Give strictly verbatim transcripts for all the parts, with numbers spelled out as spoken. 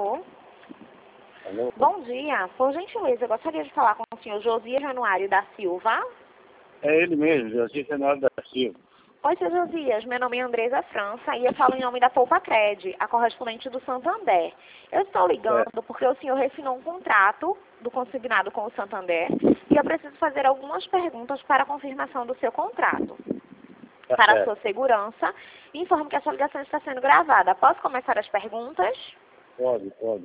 Alô? Alô? Bom dia. Por gentileza, eu gostaria de falar com o senhor Josias Januário da Silva. É ele mesmo, Josias Januário da Silva. Oi, seu Josias. Meu nome é Andresa França e eu falo em nome da Poupa Cred, a correspondente do Santander. Eu estou ligando É. porque o senhor refinou um contrato do consignado com o Santander e eu preciso fazer algumas perguntas para a confirmação do seu contrato. Tá Para a certo. sua segurança, informo que a sua ligação está sendo gravada. Posso começar as perguntas? Pode, pode.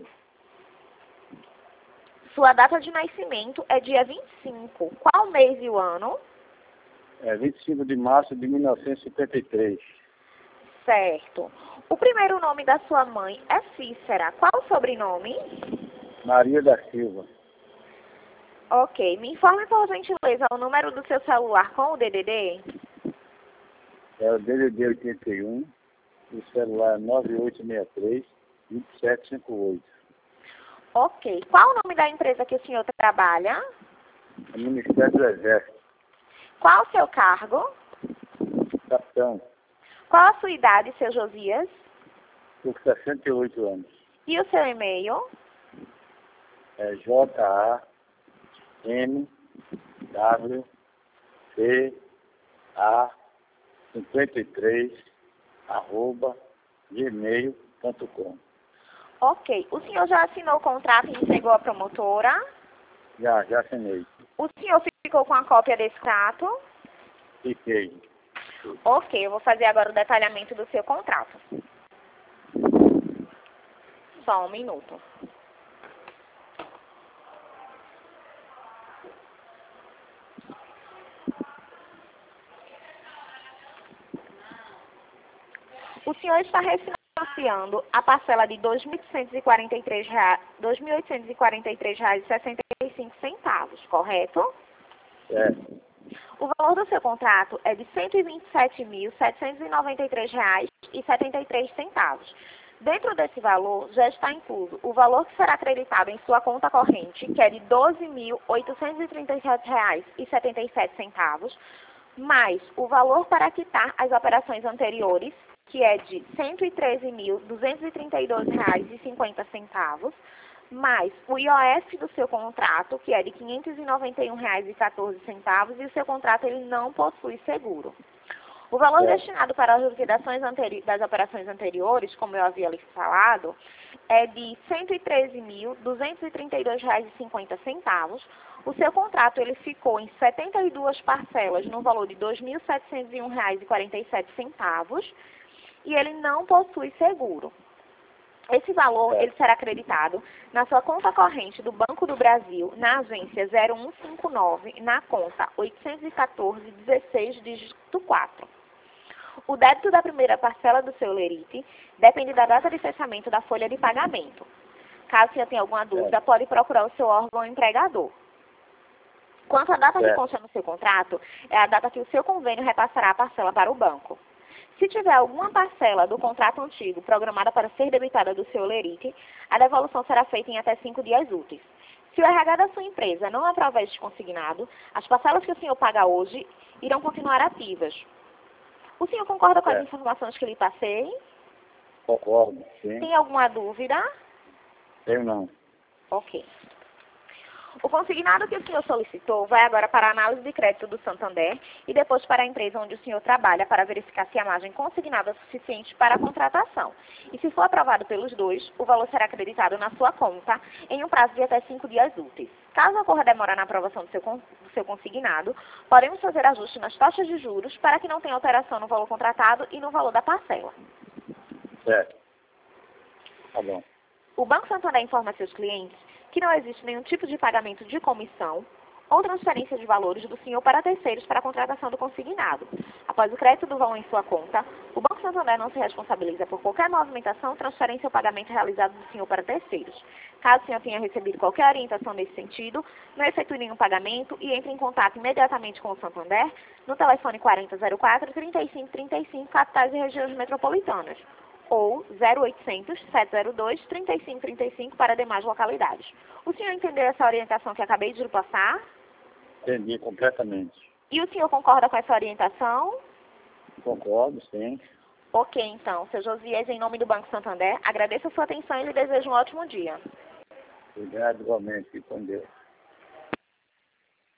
Sua data de nascimento é dia vinte e cinco. Qual mês e o ano? É vinte e cinco de março de mil novecentos e cinquenta e três. Certo. O primeiro nome da sua mãe é Cícera. Qual o sobrenome? Maria da Silva. Ok. Me informe, por gentileza, o número do seu celular com o D D D? É o D D D oitenta e um, o celular nove oito seis três, dois sete cinco oito. Ok. Qual o nome da empresa que o senhor trabalha? É o Ministério do Exército. Qual o seu cargo? Capitão, Qual a sua idade, seu Josias? por sessenta e oito anos. E o seu e-mail? É J A M W C A cinquenta e três arroba gmail ponto com. Ok. O senhor já assinou o contrato e entregou à promotora? Já, já assinei. O senhor ficou com a cópia desse contrato? Fiquei. Ok, eu vou fazer agora o detalhamento do seu contrato. Só um minuto. O senhor está refinanciando a parcela de dois mil oitocentos e quarenta e três reais, dois mil oitocentos e quarenta e três reais e sessenta e cinco centavos, correto? É, O valor do seu contrato é de cento e vinte e sete mil, setecentos e noventa e três reais e setenta e três centavos. Dentro desse valor já está incluso o valor que será acreditado em sua conta corrente, que é de doze mil, oitocentos e trinta e sete reais e setenta e sete centavos, mais o valor para quitar as operações anteriores, que é de cento e treze mil, duzentos e trinta e dois reais e cinquenta centavos, mais o I O F do seu contrato, que é de quinhentos e noventa e um reais e quatorze centavos, e o seu contrato ele não possui seguro. O valor É. destinado para as liquidações anteri- das operações anteriores, como eu havia lhe falado, é de cento e treze mil, duzentos e trinta e dois reais e cinquenta centavos. O seu contrato ele ficou em setenta e duas parcelas no valor de dois mil setecentos e um reais e quarenta e sete centavos e ele não possui seguro. Esse valor É. ele será acreditado na sua conta corrente do Banco do Brasil, na agência zero um cinco nove, na conta oitocentos e quatorze, dezesseis, dígito quatro. O débito da primeira parcela do seu lerite depende da data de fechamento da folha de pagamento. Caso você tenha alguma dúvida, pode procurar o seu órgão empregador. Quanto à data que Certo. consta no seu contrato, é a data que o seu convênio repassará a parcela para o banco. Se tiver alguma parcela do contrato antigo programada para ser debitada do seu lerite, a devolução será feita em até cinco dias úteis. Se o R H da sua empresa não aprovar este consignado, as parcelas que o senhor paga hoje irão continuar ativas. O senhor concorda com as Certo. informações que lhe passei? Concordo, sim. Tem alguma dúvida? Eu não. Ok. O consignado que o senhor solicitou vai agora para a análise de crédito do Santander e depois para a empresa onde o senhor trabalha para verificar se a margem consignada é suficiente para a contratação. E se for aprovado pelos dois, o valor será acreditado na sua conta em um prazo de até cinco dias úteis. Caso ocorra demora na aprovação do seu, con- do seu consignado, podemos fazer ajuste nas taxas de juros para que não tenha alteração no valor contratado e no valor da parcela. Certo. Tá bom. O Banco Santander informa a seus clientes que não existe nenhum tipo de pagamento de comissão ou transferência de valores do senhor para terceiros para a contratação do consignado. Após o crédito do valor em sua conta, o Banco Santander não se responsabiliza por qualquer movimentação, transferência ou pagamento realizado do senhor para terceiros. Caso o senhor tenha recebido qualquer orientação nesse sentido, não efetue nenhum pagamento e entre em contato imediatamente com o Santander no telefone quarenta zero quatro, trinta e cinco trinta e cinco, capitais e regiões metropolitanas, ou zero oitocentos, sete zero dois, trinta e cinco trinta e cinco para demais localidades. O senhor entendeu essa orientação que acabei de lhe passar? Entendi completamente. E o senhor concorda com essa orientação? Concordo, sim. Ok, então. Seu Josias, em nome do Banco Santander, agradeço a sua atenção e lhe desejo um ótimo dia. Obrigado igualmente. Fique com Deus.